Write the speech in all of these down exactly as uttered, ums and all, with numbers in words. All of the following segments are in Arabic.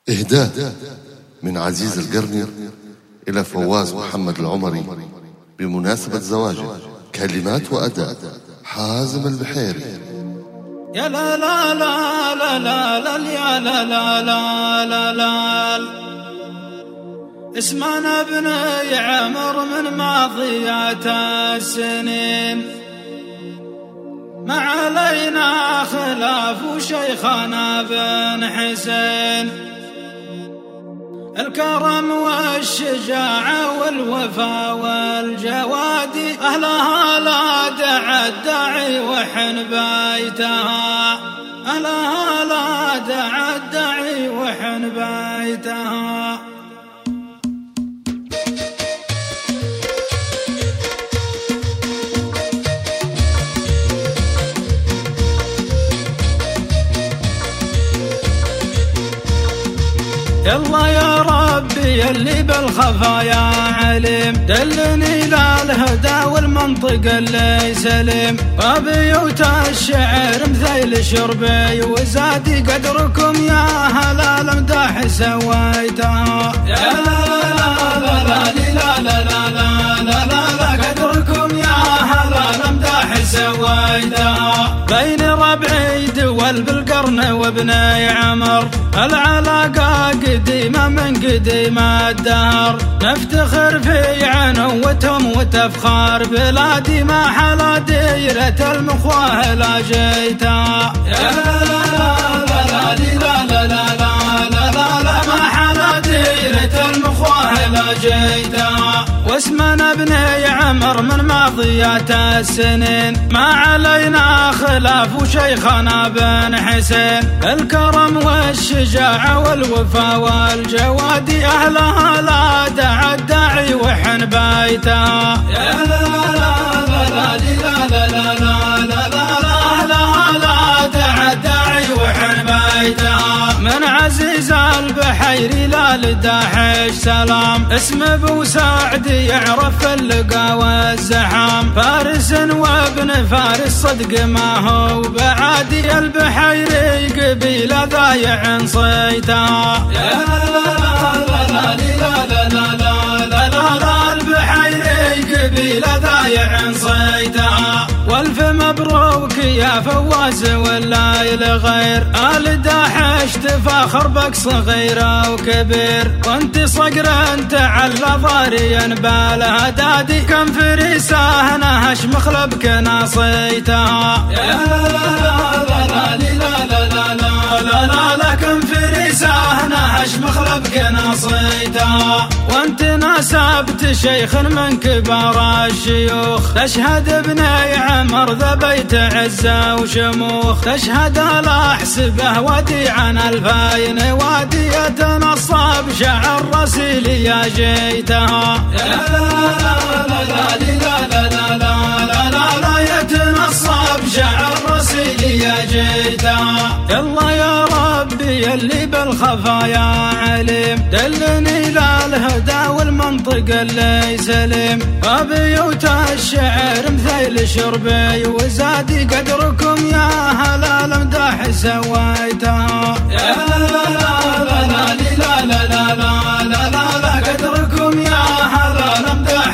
إهداء من عزيز القرني إلى فواز محمد العمري بمناسبة زواجه. كلمات وأداء حازم البحيري. يا لا لا لا لا لا لا يا لا لا لا لا لا اسمنا بني عمر من ماضيات السنين، ما علينا خلاف وشيخنا بن حسين، الكرم والشجاعة والوفا والجواد أهلها لا دعا الداعي وحن بيتها، أهلها لا دعا الداعي وحن بيتها. يلا يا ربي اللي بالخفايا عليم، دلني للهدى والمنطق اللي سليم، وبيوت الشعر مثيل شربي وزادي قدركم يا هلا المداح سويتها. يا لا لا لا لا لا لا لا لا لا قدركم يا هلا المداح سويتها. بين ربعي دول بالقرن وابني عمر، العلاقة قديمة من قديم الدهر، نفتخر في عنوتهم وتفخار بلادي ما حلا ديرة المخواه لا جيتها. يا لا لا لا لا لا لا لا لا ما حلا ديرة المخواه لا جيتها. واسمنا بني عمر من ماضيات السنين، ما علينا خلاف وشيخنا بن حسين، الكرم والشجاعة والوفا والجواد أهلها لا دعا الداعي وحن بيتها. يا لا لا لا لا لا لا لا لا أهلها لا دعا الداعي وحن بيتها. من عزيز البحيري لا لداحش سلام، اسم ابو سعد يعرف اللقا والزحام، فارس وابن فارس صدق ما هو بعادي، البحيري قبيله ضايع صيتها. يا لا لا لا لا لا لا لا البحيري قبيله ضايع صيتها. والف مبروك يا فواز والليل غير، آل داحش تفاخر بك صغير وكبير، وانت صقر انت على ضاريا بالهدادي، كم فريسه نهش مخلبك ناصيتها. يا لا لا لا لا لا لا لا لا كم فريسه نهش مخلبك ناصيتها. وانت ناسبت شيخ من كبار الشيوخ، تشهد ابني عمر ذا بيت عزة وشموخ، تشهد الأحسبه ودي عن الفاين وادية نصاب شعر رسيلي يا جيتها. يا لا لا لا لا لا لا لا لا يتنصب شعر رسيلي يا جيتها. يلا يا ربي اللي بالخفايا عليم، دلني للهدى والمنطق اللي سليم، وبيوت الشعر مثيل شربي وزادي قدركم يا هلا المداح سويتها. يا لا لا لا لا لا لا لا قدركم يا هلا المداح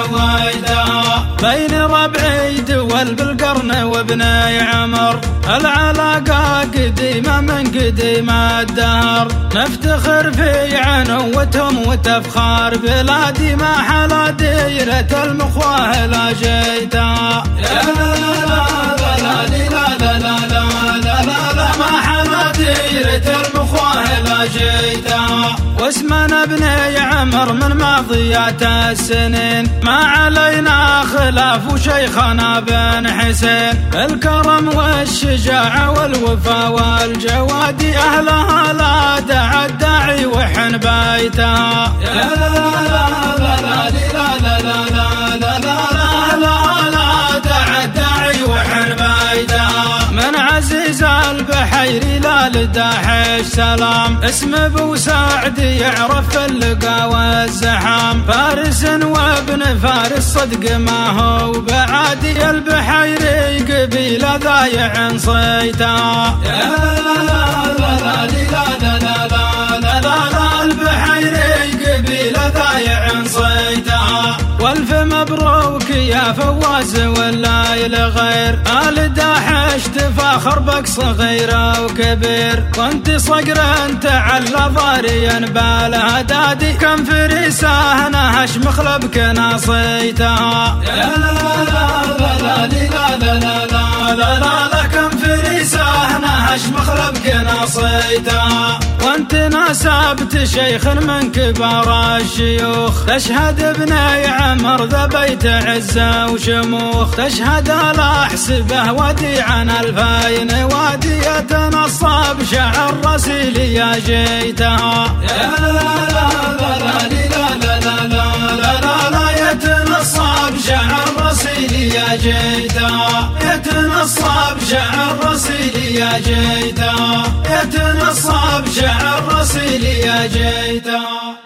سويتها. بين ربعي دول بالقرن وابني عمر، العلاقة قديمة من قديم الدهر، نفتخر في عنوتهم وتفخار بلادي ما حلا ديرة المخواه لا جيتها. يا لا لا لا لا لا لا ما حلا ديرة المخواه لا جيتها. واسمنا بني عمر من ماضيات السنين، ما علينا خلاف وشيخنا بن حسين، الكرم والشجاعة والوفا والجواد أهلها لا دعا الداعي وحن بيتها. يا لا لا لا لا لا لا أهلها لا دعا الداعي وحن بيتها. من عزيز البحيري لا لداحش سلام، اسم ابو سعد يعرف اللقا والزحام، فارس وابن فارس صدق ما هو بعادي، البحيري قبيله ضايع صيتها. يا لا لا لا لا لا لا لا يا فواز والله لغير آل داحشت فاخر بك صغيرة وكبير وانت صقر انت على ضاريا بالهدادي كم فريسة نهش مخلبك ناصيتها يا لا لا لا لا لا لا لا لا لا لا كم فريسة نهش مخلبك ناصيتها وانت ناسبت شيخ من كبار الشيوخ تشهد ابني عمر ذا بيت عزة وشموخ تشهد الأحسبه وديعا الفاين وادية نصاب شعر رسيلي يا جيتها يا لا لا لا لا لا لا لا لا لا يتنصاب شعر رسيلي يا جيتها يتنصاب شعر رسيلي يا جيتها يتنصاب شعر رسيلي يا جيتها